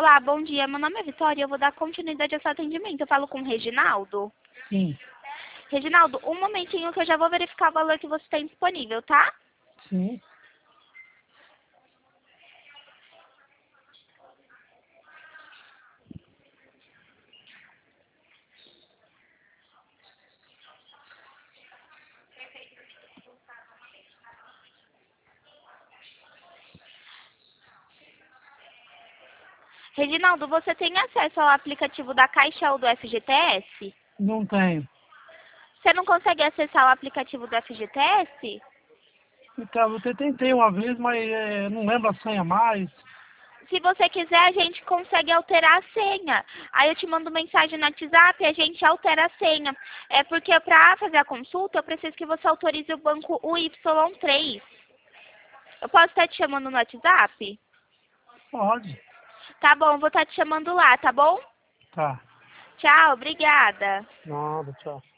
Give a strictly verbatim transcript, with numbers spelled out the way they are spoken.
Olá, bom dia. Meu nome é Vitória e eu vou dar continuidade ao seu atendimento. Eu falo com o Reginaldo. Sim, Reginaldo, um momentinho que eu já vou verificar o valor que você tem disponível, tá? sim. Reginaldo, você tem acesso ao aplicativo da Caixa ou do F G T S? Não tenho. Você não consegue acessar o aplicativo do F G T S? Então, eu tentei uma vez, mas é, não lembro a senha mais. Se você quiser, a gente consegue alterar a senha. Aí eu te mando mensagem no WhatsApp e a gente altera a senha. É porque para fazer a consulta, eu preciso que você autorize o banco U Y três. Eu posso estar te chamando no WhatsApp? Pode. Tá bom, vou estar te chamando lá, tá bom? Tá. Tchau, obrigada. Nada, tchau.